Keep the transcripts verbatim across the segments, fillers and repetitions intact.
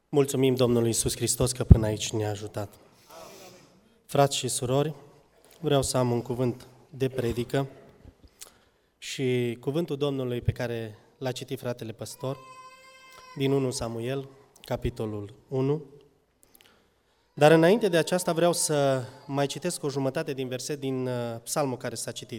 Mulțumim Domnului Iisus Hristos că până aici ne-a ajutat. Frați și surori, vreau să am un cuvânt de predică și cuvântul Domnului pe care l-a citit fratele păstor din întâi Samuel, capitolul unu. Dar înainte de aceasta vreau să mai citesc o jumătate din verset din psalmul care s-a citit.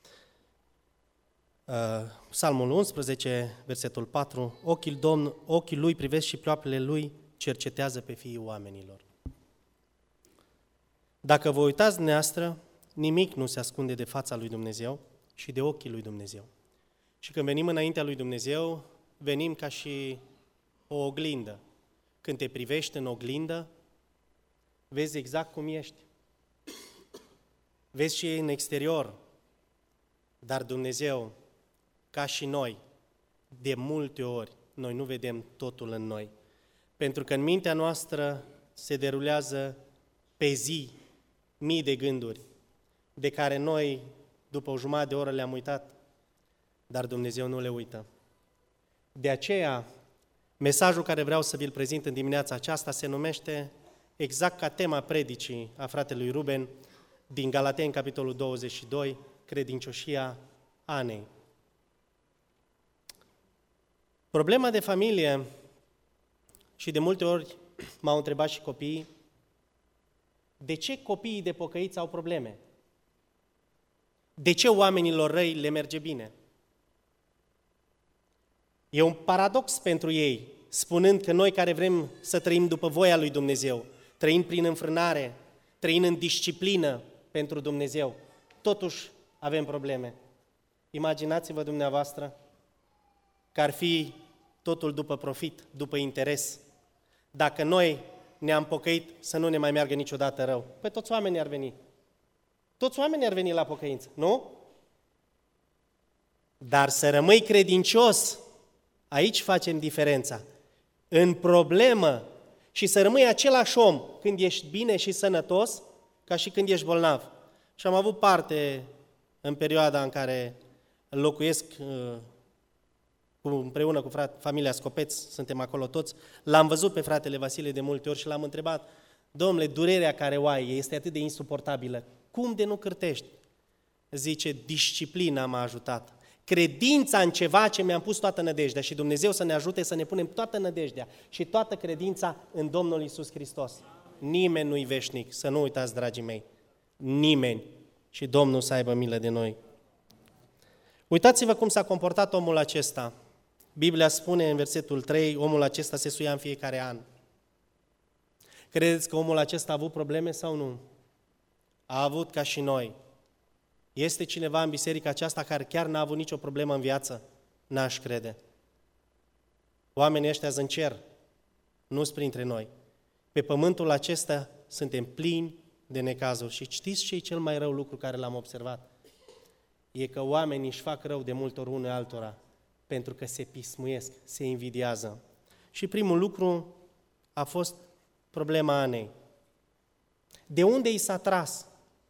Psalmul unsprezece, versetul patru, ochii, Domn, ochii lui privesc și ploapele lui cercetează pe fiii oamenilor. Dacă vă uitați dumneavoastră, nimic nu se ascunde de fața lui Dumnezeu și de ochii lui Dumnezeu. Și când venim înaintea lui Dumnezeu, venim ca și o oglindă. Când te privești în oglindă, vezi exact cum ești. Vezi și în exterior, dar Dumnezeu, ca și noi, de multe ori, noi nu vedem totul în noi. Pentru că în mintea noastră se derulează pe zi mii de gânduri, de care noi, după o jumătate de oră, le-am uitat, dar Dumnezeu nu le uită. De aceea, mesajul care vreau să vi-l prezint în dimineața aceasta se numește exact ca tema predicii a fratelui Ruben din Galateni, capitolul douăzeci și doi, credincioșia Anei. Problema de familie, și de multe ori m-au întrebat și copiii, de ce copiii de pocăiți au probleme? De ce oamenilor răi le merge bine? E un paradox pentru ei, spunând că noi care vrem să trăim după voia lui Dumnezeu, trăind prin înfrânare, trăind în disciplină pentru Dumnezeu, totuși avem probleme. Imaginați-vă dumneavoastră că ar fi totul după profit, după interes. Dacă noi ne-am pocăit să nu ne mai meargă niciodată rău, păi toți oamenii ar veni. Toți oamenii ar veni la pocăință, nu? Dar să rămâi credincios, aici facem diferența. În problemă și să rămâi același om când ești bine și sănătos, ca și când ești bolnav. Și am avut parte în perioada în care locuiesc împreună cu frate, familia Scopeț, suntem acolo toți, l-am văzut pe fratele Vasile de multe ori și l-am întrebat, Domnule, durerea care o ai este atât de insuportabilă, cum de nu cârtești? Zice, disciplina m-a ajutat, credința în ceva ce mi-am pus toată nădejdea și Dumnezeu să ne ajute să ne punem toată nădejdea și toată credința în Domnul Iisus Hristos. Nimeni nu-i veșnic, să nu uitați, dragii mei, nimeni, și Domnul să aibă milă de noi. Uitați-vă cum s-a comportat omul acesta. Biblia spune în versetul trei, omul acesta se suia în fiecare an. Credeți că omul acesta a avut probleme sau nu? A avut ca și noi. Este cineva în biserica aceasta care chiar n-a avut nicio problemă în viață? N-aș crede. Oamenii ăștia în cer, nu-s printre noi. Pe pământul acesta suntem plini de necazuri. Și știți ce e cel mai rău lucru care l-am observat? E că oamenii își fac rău de multe ori unul altora, pentru că se pismuiesc, se invidiază. Și primul lucru a fost problema Anei. De unde i s-a tras?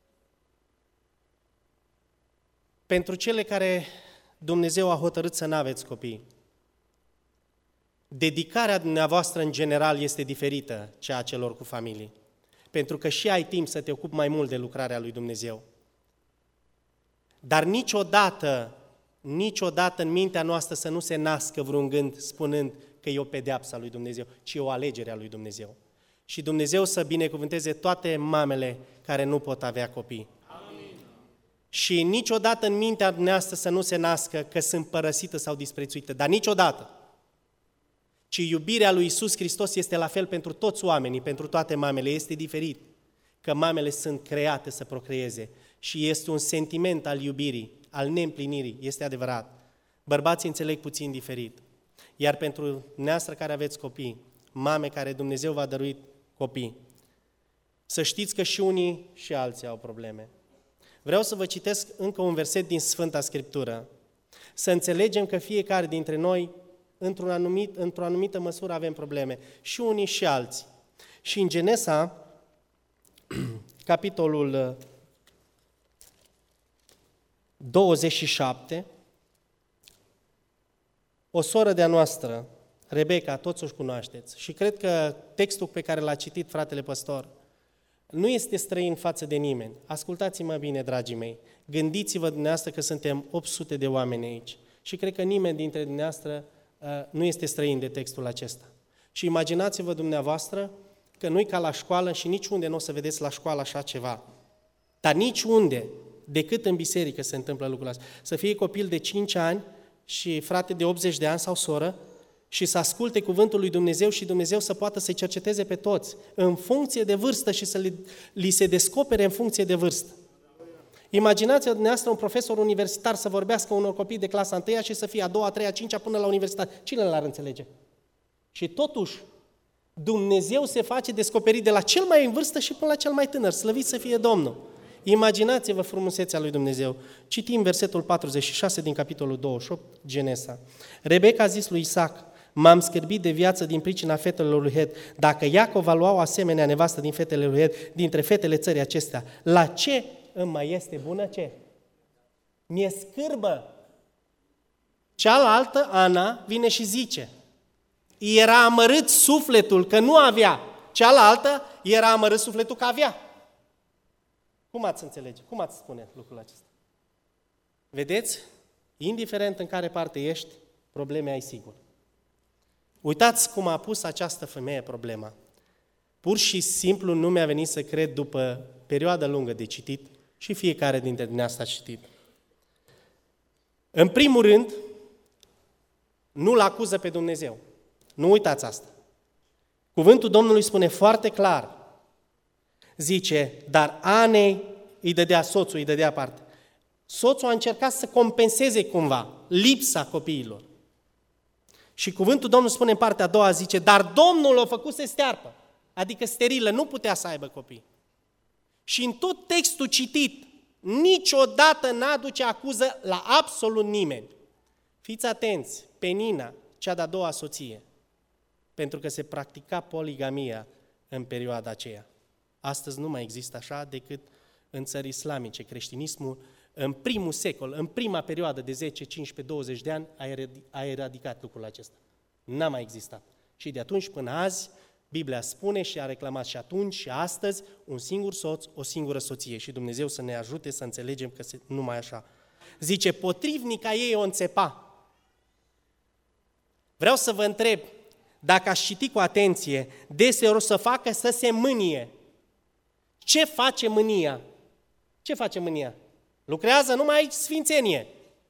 Pentru cele care Dumnezeu a hotărât să n-aveți copii, dedicarea dumneavoastră în general este diferită cea a celor cu familii, pentru că și ai timp să te ocupi mai mult de lucrarea lui Dumnezeu. Dar niciodată, niciodată în mintea noastră să nu se nască vreun gând spunând că e o pedeapsă a lui Dumnezeu, ci o alegere a lui Dumnezeu. Și Dumnezeu să binecuvânteze toate mamele care nu pot avea copii. Amin. Și niciodată în mintea noastră să nu se nască că sunt părăsită sau disprețuită, dar niciodată. Ci iubirea lui Iisus Hristos este la fel pentru toți oamenii, pentru toate mamele, este diferit. Că mamele sunt create să procreeze și este un sentiment al iubirii, al neîmplinirii, este adevărat. Bărbații înțeleg puțin diferit. Iar pentru dumneavoastră care aveți copii, mame care Dumnezeu v-a dăruit copii, să știți că și unii și alții au probleme. Vreau să vă citesc încă un verset din Sfânta Scriptură, să înțelegem că fiecare dintre noi, într-un anumit, într-o anumită măsură, avem probleme, și unii și alții. Și în Genesa, capitolul douăzeci și șapte, o soră de-a noastră Rebecca, toți o cunoașteți. Și cred că textul pe care l-a citit fratele păstor nu este străin față de nimeni. Ascultați-mă bine, dragii mei. Gândiți-vă dumneavoastră că suntem opt sute de oameni aici. Și cred că nimeni dintre dumneavoastră uh, nu este străin de textul acesta. Și imaginați-vă dumneavoastră că nu-i ca la școală și niciunde nu o să vedeți la școală așa ceva. Dar niciunde, decât în biserică se întâmplă lucrul ăsta. Să fie copil de cinci ani și frate de optzeci de ani sau soră și să asculte cuvântul lui Dumnezeu și Dumnezeu să poată să-i cerceteze pe toți în funcție de vârstă și să li, li se descopere în funcție de vârstă. Imaginați-vă dumneavoastră un profesor universitar să vorbească unor copii de clasa întâia și să fie a doua, a treia, a cincea până la universitate. Cine l-ar înțelege? Și totuși, Dumnezeu se face descoperit de la cel mai în vârstă și până la cel mai tânăr. Slăvit să fie Domnul! Imaginați-vă frumusețea lui Dumnezeu. Citim versetul patruzeci și șase din capitolul douăzeci și opt, Genesa. Rebecca a zis lui Isaac: m-am scârbit de viață din pricina fetelor lui Het. Dacă Iacov va lua o asemenea nevastă din fetele lui Het, dintre fetele țării acestea, la ce îmi mai este bună? Ce? Mi-e scârbă. Cealaltă, Ana, vine și zice: era amărât sufletul că nu avea. Cealaltă era amărât sufletul că avea. Cum ați înțelege? Cum ați spune lucrul acesta? Vedeți? Indiferent în care parte ești, probleme ai sigur. Uitați cum a pus această femeie problema. Pur și simplu nu mi-a venit să cred după perioada lungă de citit și fiecare dintre dumneavoastră a citit. În primul rând, nu-L acuză pe Dumnezeu. Nu uitați asta. Cuvântul Domnului spune foarte clar. Zice, dar Anei îi dădea soțul, îi dădea parte. Soțul a încercat să compenseze cumva lipsa copiilor. Și cuvântul Domnului spune în partea a doua, zice, dar Domnul o făcuse stearpă, adică sterilă, nu putea să aibă copii. Și în tot textul citit, niciodată n-aduce acuză la absolut nimeni. Fiți atenți, Penina, cea de-a doua soție, pentru că se practica poligamia în perioada aceea. Astăzi nu mai există așa decât în țări islamice. Creștinismul în primul secol, în prima perioadă de zece, cincisprezece, douăzeci de ani a eradicat lucrul acesta. N-a mai existat. Și de atunci până azi, Biblia spune și a reclamat și atunci și astăzi un singur soț, o singură soție. Și Dumnezeu să ne ajute să înțelegem că nu mai așa. Zice, potrivnica ei o înțepa. Vreau să vă întreb, dacă aș citi cu atenție, deseori o să facă să se mânie. Ce face mânia? Ce face mânia? Lucrează numai sfințenie.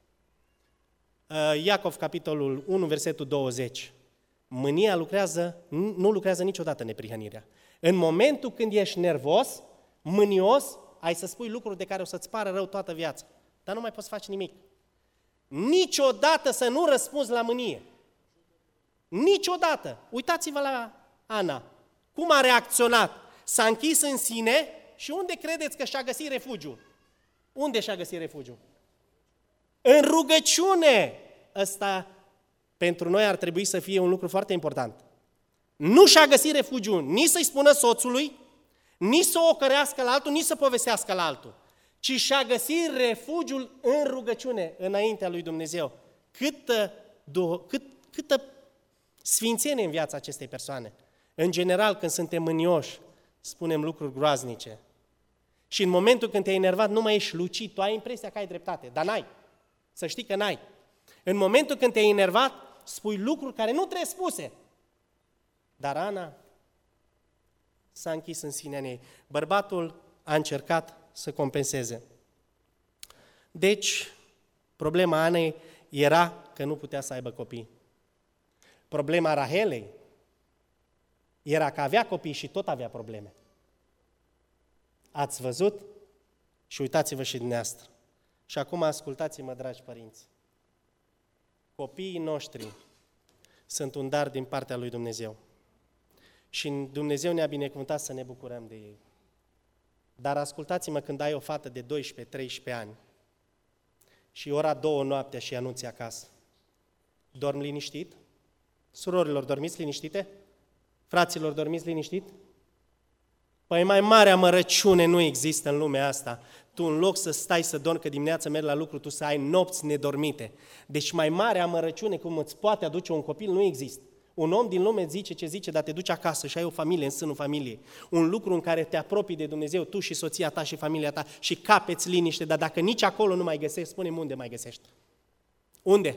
Iacov, capitolul unu, versetul douăzeci. Mânia lucrează, nu lucrează niciodată neprihănirea. În momentul când ești nervos, mânios, ai să spui lucruri de care o să-ți pară rău toată viața. Dar nu mai poți face nimic. Niciodată să nu răspunzi la mânie. Niciodată. Uitați-vă la Ana. Cum a reacționat? S-a închis în sine și unde credeți că și-a găsit refugiu? Unde și-a găsit refugiu? În rugăciune! Ăsta pentru noi ar trebui să fie un lucru foarte important. Nu și-a găsit refugiu nici să-i spună soțului, nici să o ocărească la altul, nici să povestească la altul, ci și-a găsit refugiul în rugăciune, înaintea lui Dumnezeu. Câtă, cât, câtă sfințenie în viața acestei persoane. În general, când suntem mânioși, spunem lucruri groaznice. Și în momentul când te-ai enervat, nu mai ești lucid, tu ai impresia că ai dreptate, dar n-ai. Să știi că n-ai. În momentul când te-ai enervat, spui lucruri care nu trebuie spuse. Dar Ana s-a închis în sinea ei. Bărbatul a încercat să compenseze. Deci, problema Anei era că nu putea să aibă copii. Problema Rahelei era că avea copii și tot avea probleme. Ați văzut? Și uitați-vă și dumneavoastră. Și acum ascultați-mă, dragi părinți. Copiii noștri sunt un dar din partea lui Dumnezeu. Și Dumnezeu ne-a binecuvântat să ne bucurăm de ei. Dar ascultați-mă, când ai o fată de doisprezece treisprezece ani și ora două noaptea și anunți acasă, dormi liniștit? Surorilor, dormiți liniștite? Fraților, dormiți liniștit? Păi mai mare amărăciune nu există în lumea asta. Tu în loc să stai să dormi, că dimineața mergi la lucru, tu să ai nopți nedormite. Deci mai mare amărăciune cum îți poate aduce un copil nu există. Un om din lume zice ce zice, dar te duci acasă și ai o familie în sânul familiei. Un lucru în care te apropii de Dumnezeu, tu și soția ta și familia ta și capeți liniște, dar dacă nici acolo nu mai găsești, spune-mi unde mai găsești. Unde?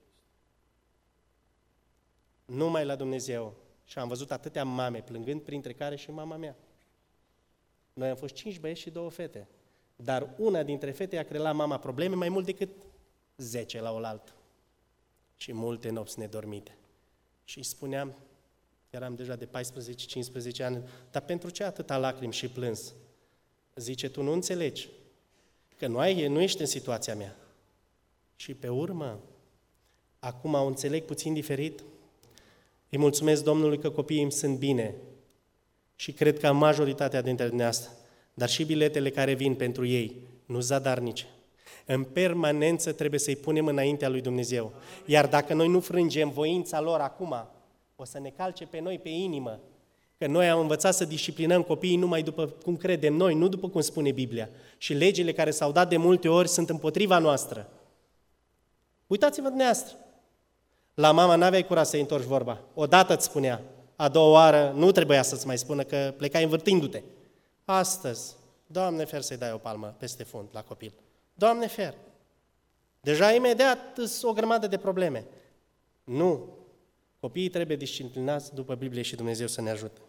Numai la Dumnezeu. Și am văzut atâtea mame plângând, printre care și mama mea. Noi am fost cinci băieți și două fete. Dar una dintre fete a creat la mama probleme mai mult decât zece la oaltă. Și multe nopți nedormite. Și îi spuneam, eram deja de paisprezece cincisprezece ani, dar pentru ce atâta lacrimi și plâns? Zice, tu nu înțelegi că nu, ai, nu ești în situația mea. Și pe urmă, acum o înțeleg puțin diferit. Îi mulțumesc Domnului că copiii îmi sunt bine și cred că majoritatea dintre dumneavoastră, dar și biletele care vin pentru ei, nu zadarnice. În permanență trebuie să-i punem înaintea lui Dumnezeu. Iar dacă noi nu frângem voința lor acum, o să ne calce pe noi pe inimă. Că noi am învățat să disciplinăm copiii numai după cum credem noi, nu după cum spune Biblia. Și legile care s-au dat de multe ori sunt împotriva noastră. Uitați-vă dumneavoastră. La mama n-aveai curaj să-i întorci vorba. Odată îți spunea, a doua oară nu trebuia să-ți mai spună că plecai învârtindu-te. Astăzi, Doamne fer să-i dai o palmă peste fund la copil. Doamne fer! Deja imediat îs o grămadă de probleme. Nu! Copiii trebuie disciplinați după Biblie și Dumnezeu să ne ajute.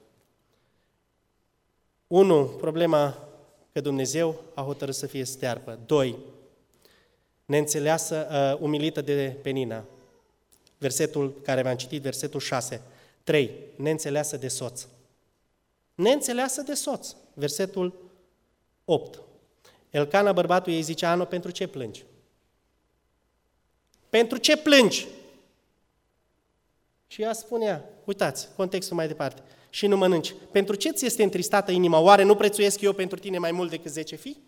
Unu, problema că Dumnezeu a hotărât să fie stearpă. Doi, neînțeleasă, uh, umilită de Penina. Versetul care v-am citit, versetul șase. Trei, neînțeleasă de soț. Neînțeleasă de soț. Versetul opt. Elcana, bărbatul ei, zice, Ano, pentru ce plângi? Pentru ce plângi? Și ea spunea, uitați, contextul mai departe, și nu mănânci. Pentru ce ți este întristată inima? Oare nu prețuiesc eu pentru tine mai mult decât zece fii?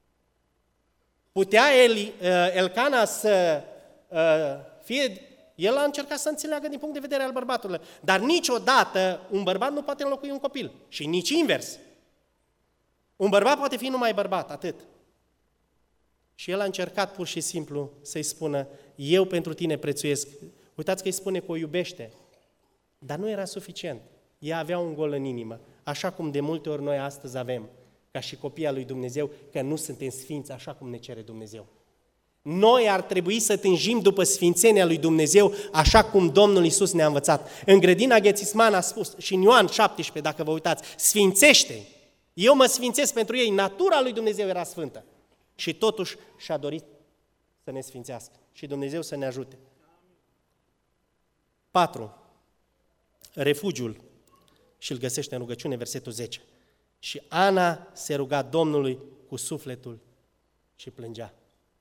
Putea Eli, Elcana să fie... El a încercat să înțeleagă din punct de vedere al bărbatului, dar niciodată un bărbat nu poate înlocui un copil. Și nici invers. Un bărbat poate fi numai bărbat, atât. Și el a încercat pur și simplu să-i spună, eu pentru tine prețuiesc. Uitați că îi spune că o iubește, dar nu era suficient. Ea avea un gol în inimă, așa cum de multe ori noi astăzi avem, ca și copii al lui Dumnezeu, că nu suntem sfinți așa cum ne cere Dumnezeu. Noi ar trebui să tânjim după sfințenia lui Dumnezeu, așa cum Domnul Iisus ne-a învățat. În grădina Ghețisman a spus, și în Ioan șaptesprezece, dacă vă uitați, sfințește. Eu mă sfințesc pentru ei, natura lui Dumnezeu era sfântă. Și totuși și-a dorit să ne sfințească și Dumnezeu să ne ajute. Patru. Refugiul și îl găsește în rugăciune, versetul zece. Și Ana se ruga Domnului cu sufletul și plângea.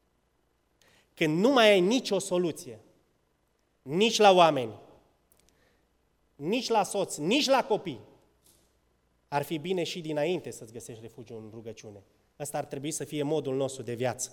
Când nu mai ai nicio soluție, nici la oameni, nici la soț, nici la copii, ar fi bine și dinainte să-ți găsești refugiu în rugăciune. Ăsta ar trebui să fie modul nostru de viață.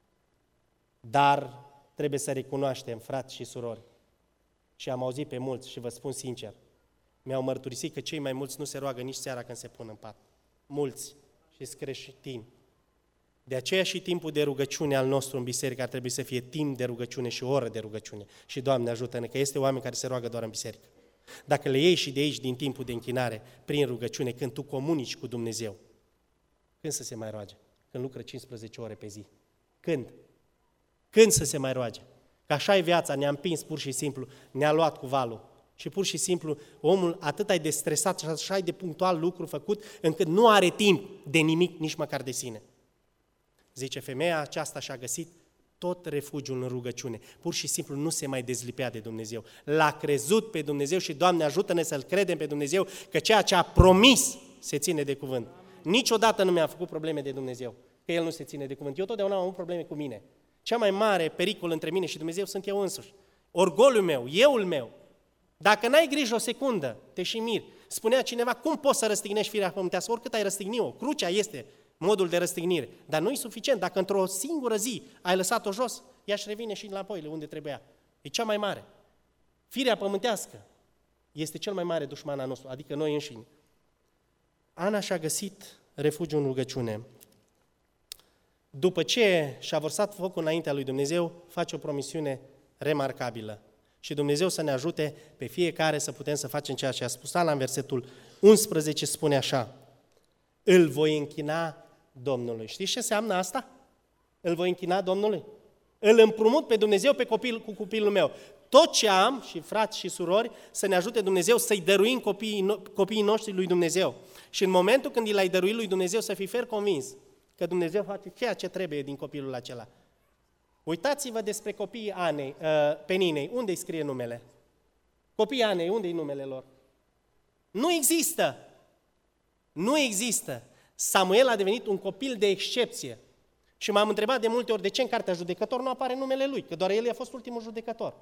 Dar trebuie să recunoaștem, frați și surori, și am auzit pe mulți și vă spun sincer, mi-au mărturisit că cei mai mulți nu se roagă nici seara când se pun în pat. Mulți și-s creștini. De aceea și timpul de rugăciune al nostru în biserică ar trebui să fie timp de rugăciune și o oră de rugăciune. Și Doamne ajută-ne, că este oameni care se roagă doar în biserică. Dacă le iei și de aici din timpul de închinare, prin rugăciune, când tu comunici cu Dumnezeu, când să se mai roage? Când lucră cincisprezece ore pe zi. Când? Când să se mai roage? Că așa e viața, ne-a împins pur și simplu, ne-a luat cu valul. Și pur și simplu omul atât ai de stresat și așa ai de punctual lucru făcut, încât nu are timp de nimic, nici măcar de sine. Zice, femeia aceasta și-a găsit tot refugiul în rugăciune. Pur și simplu nu se mai dezlipea de Dumnezeu. L-a crezut pe Dumnezeu și, Doamne, ajută-ne să-L credem pe Dumnezeu, că ceea ce a promis se ține de cuvânt. Niciodată nu mi-a făcut probleme de Dumnezeu, că El nu se ține de cuvânt. Eu totdeauna am avut probleme cu mine. Cea mai mare pericol între mine și Dumnezeu sunt eu însuși. Orgoliul meu, euul meu. Dacă n-ai grijă o secundă, te și miri. Spunea cineva, cum poți să răstignești firea pământească? Oricât ai răstigni-o, crucea este modul de răstignire. Dar nu e suficient. Dacă într-o singură zi ai lăsat-o jos, ea își revine și înapoi unde trebuia. E cea mai mare. Firea pământească este cel mai mare dușman al nostru, adică noi înșine. Ana și-a găsit refugiu în rugăciune. După ce și-a vărsat focul înaintea lui Dumnezeu, face o promisiune remarcabilă. Și Dumnezeu să ne ajute pe fiecare să putem să facem ceea ce a spus Ana în versetul unsprezece, spune așa: îl voi închina Domnului. Știți ce înseamnă asta? Îl voi închina Domnului. Îl împrumut pe Dumnezeu pe copil, cu copilul meu. Tot ce am, și frați și surori, să ne ajute Dumnezeu să-i dăruim copiii, copiii noștri lui Dumnezeu. Și în momentul când îi l-ai dăruit lui Dumnezeu, să fii fer convins că Dumnezeu face ceea ce trebuie din copilul acela. Uitați-vă despre copiii Anei, uh, Peninei. Unde îi scrie numele? Copiii Anei, unde-i numele lor? Nu există. Nu există. Samuel a devenit un copil de excepție. Și m-am întrebat de multe ori de ce în cartea judecător nu apare numele lui, că doar el a fost ultimul judecător.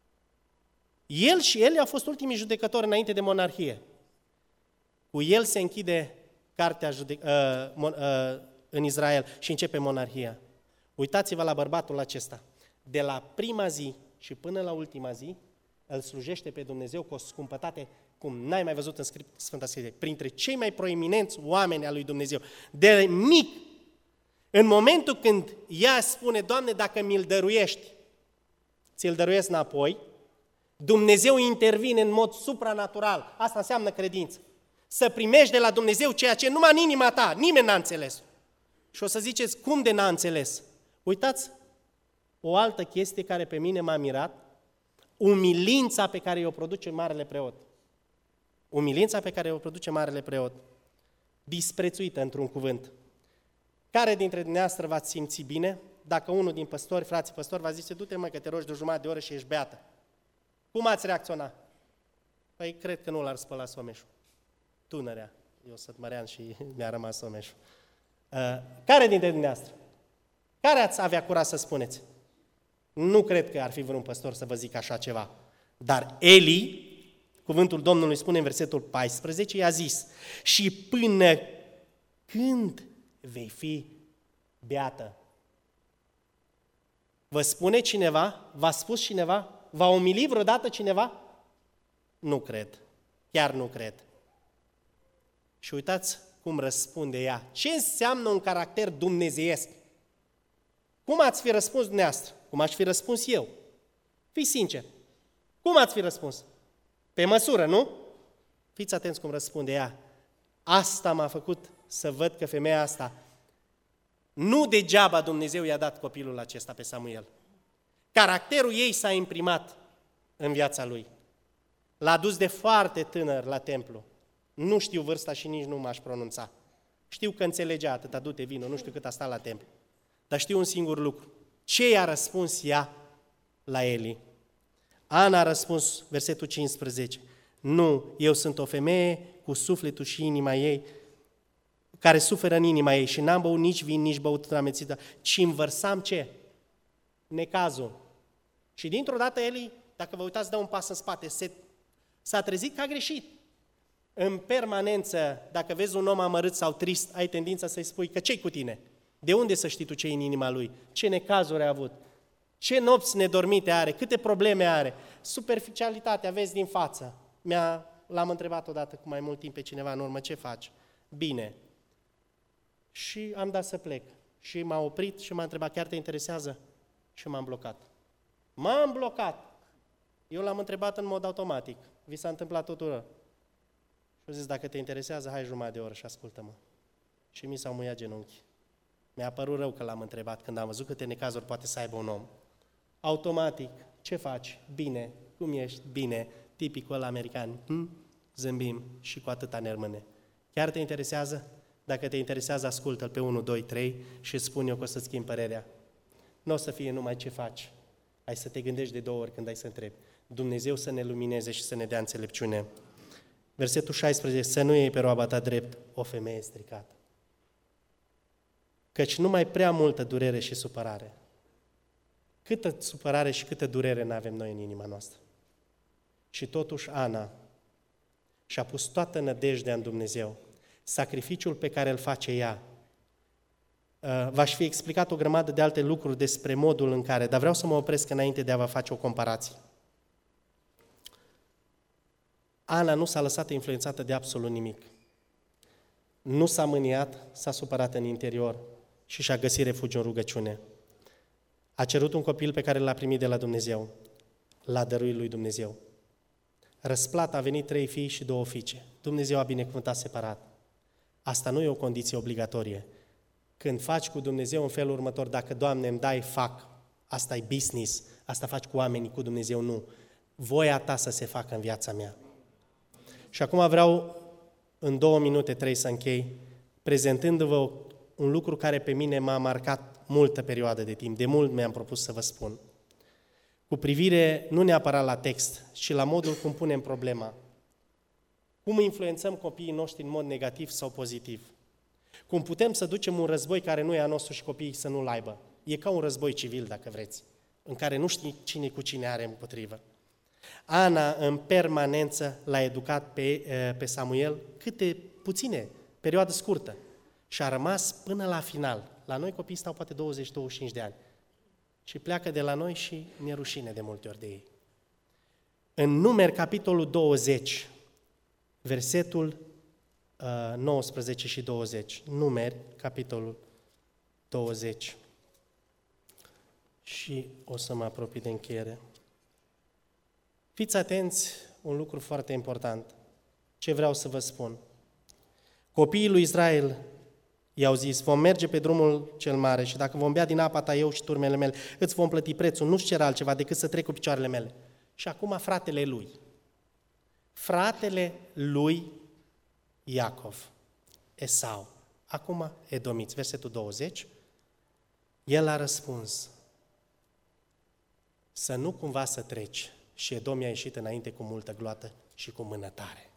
El și el a fost ultimii judecători înainte de monarhie. Cu el se închide cartea jude- uh, mon- uh, în Israel și începe monarhia. Uitați-vă la bărbatul acesta. De la prima zi și până la ultima zi, îl slujește pe Dumnezeu cu o scumpătate cum n-ai mai văzut în Sfânta Scriptură. Printre cei mai proeminenți oameni al lui Dumnezeu. De mic, în momentul când ea spune: Doamne, dacă mi-l dăruiești, ți-l dăruiesc înapoi, Dumnezeu intervine în mod supranatural. Asta înseamnă credință. Să primești de la Dumnezeu ceea ce numai în inima ta, nimeni n-a înțeles. Și o să ziceți: cum de n-a înțeles? Uitați, o altă chestie care pe mine m-a mirat, umilința pe care o produce Marele Preot. Umilința pe care o produce Marele Preot. Disprețuită, într-un cuvânt. Care dintre dumneavoastră v-ați simți bine dacă unul din păstori, frații păstori, v-a zis: du-te mă că te rogi de o jumătate de oră și ești beată? Cum ați reacționa? Păi cred că nu l-ar spăla someșul. Tunărea. Eu sunt mărean și mi-a rămas someșul. Uh, care dintre dumneavoastră? Care ați avea curaj să spuneți? Nu cred că ar fi vreun păstor să vă zic așa ceva. Dar Eli, cuvântul Domnului spune în versetul paisprezece, i-a zis: și până când vei fi beată? Vă spune cineva? V-a spus cineva? V-a umilit vreodată cineva? Nu cred. Chiar nu cred. Și uitați cum răspunde ea. Ce înseamnă un caracter dumnezeiesc? Cum ați fi răspuns dumneavoastră? Cum aș fi răspuns eu? Fii sincer. Cum ați fi răspuns? Pe măsură, nu? Fiți atenți cum răspunde ea. Asta m-a făcut să văd că femeia asta, nu degeaba Dumnezeu i-a dat copilul acesta pe Samuel. Caracterul ei s-a imprimat în viața lui. L-a dus de foarte tânăr la templu. Nu știu vârsta și nici nu m-aș pronunța. Știu că înțelegea atâta, du-te, vino, nu știu cât a stat la templu. Dar știu un singur lucru. Ce i-a răspuns ea la Eli? Ana a răspuns, versetul cincisprezece, nu, eu sunt o femeie cu sufletul și inima ei, care suferă în inima ei și n-am băut nici vin, nici băutură amețită, ci învărsam ce? Necazul. Și dintr-o dată Eli, dacă vă uitați, dă un pas în spate, se, s-a trezit că a greșit. În permanență, dacă vezi un om amărât sau trist, ai tendința să-i spui că ce-i cu tine? De unde să știi tu ce-i în inima lui? Ce necazuri a avut? Ce nopți nedormite are? Câte probleme are? Superficialitatea vezi din față. Mi-a, l-am întrebat odată cu mai mult timp pe cineva în urmă: ce faci? Bine. Și am dat să plec. Și m-a oprit și m-a întrebat: chiar te interesează? Și m-am blocat. M-am blocat. Eu l-am întrebat în mod automatic. Vi s-a întâmplat tuturor. Și au zis: dacă te interesează, hai jumătate de oră și ascultă-mă. Și mi s-au muiat genunchii. Mi-a părut rău că l-am întrebat când am văzut câte necazuri poate să aibă un om. Automatic, ce faci? Bine. Cum ești? Bine. Tipicul american. Hm? Zâmbim și cu atâta ne rămâne. Chiar te interesează? Dacă te interesează, ascultă-l pe unu, doi, trei și spun eu că o să-ți schimbi părerea. Nu o să fie numai ce faci. Hai să te gândești de două ori când ai să întrebi. Dumnezeu să ne lumineze și să ne dea înțelepciune. Versetul șaisprezece, să nu iei pe roaba ta drept o femeie stricată. Căci numai prea multă durere și supărare. Câtă supărare și câtă durere n-avem noi în inima noastră. Și totuși Ana și-a pus toată nădejdea în Dumnezeu. Sacrificiul pe care îl face ea. V-aș fi explicat o grămadă de alte lucruri despre modul în care, dar vreau să mă opresc înainte de a vă face o comparație. Ana nu s-a lăsat influențată de absolut nimic. Nu s-a mâniat, s-a supărat în interior și și-a găsit refugiu în rugăciune. A cerut un copil pe care l-a primit de la Dumnezeu. l-a dăruit lui Dumnezeu. Răsplata a venit trei fii și două fiice. Dumnezeu a binecuvântat separat. Asta nu e o condiție obligatorie. Când faci cu Dumnezeu în felul următor, dacă, Doamne, îmi dai, fac, asta e business, asta faci cu oamenii, cu Dumnezeu nu. Voia ta să se facă în viața mea. Și acum vreau, în două minute, trei să închei, prezentându-vă un lucru care pe mine m-a marcat multă perioadă de timp. De mult mi-am propus să vă spun. Cu privire nu neapărat la text, ci la modul cum punem problema. Cum influențăm copiii noștri în mod negativ sau pozitiv. Cum putem să ducem un război care nu e a nostru și copiii să nu-l aibă. E ca un război civil, dacă vreți, în care nu știi cine cu cine are împotrivă. Ana, în permanență, l-a educat pe, pe Samuel câte puține, perioadă scurtă. Și a rămas până la final. La noi copiii stau poate douăzeci douăzeci și cinci de ani. Și pleacă de la noi și ne rușine de multe ori de ei. În Numeri, capitolul douăzeci, versetul uh, nouăsprezece și douăzeci. Numeri, capitolul douăzeci. Și o să mă apropii de încheiere. Fiți atenți, un lucru foarte important. Ce vreau să vă spun? Copiii lui Israel i-au zis, vom merge pe drumul cel mare și dacă vom bea din apa ta eu și turmele mele, îți vom plăti prețul, nu-și cer altceva decât să trec cu picioarele mele. Și acum fratele lui, fratele lui Iacov, Esau, acum edomiți, versetul douăzeci, el a răspuns, să nu cumva să treci. Și Edom i-a ieșit înainte cu multă gloată și cu mână tare.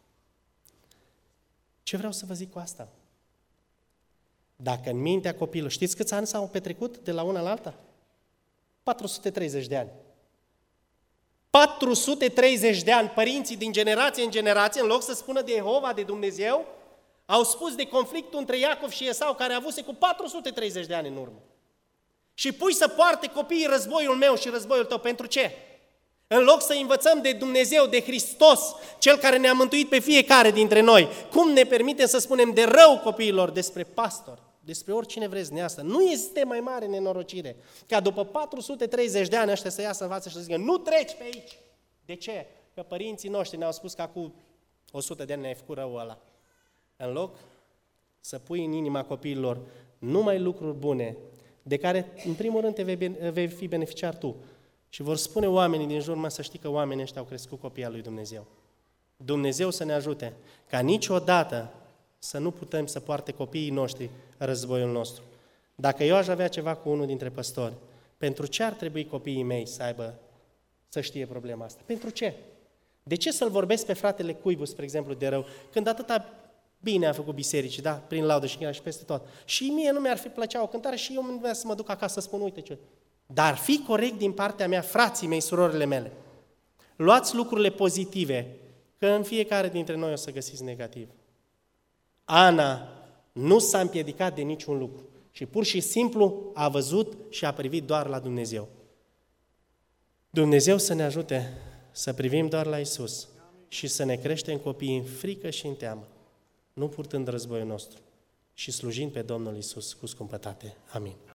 Ce vreau să vă zic cu asta? Dacă în mintea copilului, știți câți ani s-au petrecut de la una la alta? patru sute treizeci de ani. patru sute treizeci de ani, părinții din generație în generație, în loc să spună de Jehova, de Dumnezeu, au spus de conflictul între Iacov și Esau, care a avuse cu patru sute treizeci de ani în urmă. Și pui să poarte copiii războiul meu și războiul tău. Pentru ce? În loc să învățăm de Dumnezeu, de Hristos, Cel care ne-a mântuit pe fiecare dintre noi, cum ne permitem să spunem de rău copiilor despre pastor, despre oricine vreți neastă. Nu este mai mare nenorocire ca după patru sute treizeci de ani ăștia să iasă în față și să zică, nu treci pe aici. De ce? Că părinții noștri ne-au spus că acum o sută de ani ne-ai făcut răul ăla. În loc să pui în inima copiilor numai lucruri bune, de care în primul rând te vei, vei fi beneficiar tu. Și vor spune oamenii din jurul meu să știi că oamenii ăștia au crescut copiii lui Dumnezeu. Dumnezeu să ne ajute ca niciodată să nu putem să poarte copiii noștri războiul nostru. Dacă eu aș avea ceva cu unul dintre păstori, pentru ce ar trebui copiii mei să aibă, să știe problema asta? Pentru ce? De ce să-l vorbesc pe fratele cuivu, spre exemplu, de rău, când atâta bine a făcut bisericii, da? Prin laudă și chiar și peste tot. Și mie nu mi-ar fi plăcea o cântare și eu mă să mă duc acasă să spun, uite ce... Dar fi corect din partea mea, frații mei, surorile mele. Luați lucrurile pozitive, că în fiecare dintre noi o să găsiți negativ. Ana nu s-a împiedicat de niciun lucru și pur și simplu a văzut și a privit doar la Dumnezeu. Dumnezeu să ne ajute să privim doar la Iisus și să ne creștem copiii în frică și în teamă, nu purtând războiul nostru și slujind pe Domnul Iisus cu scumpătate. Amin.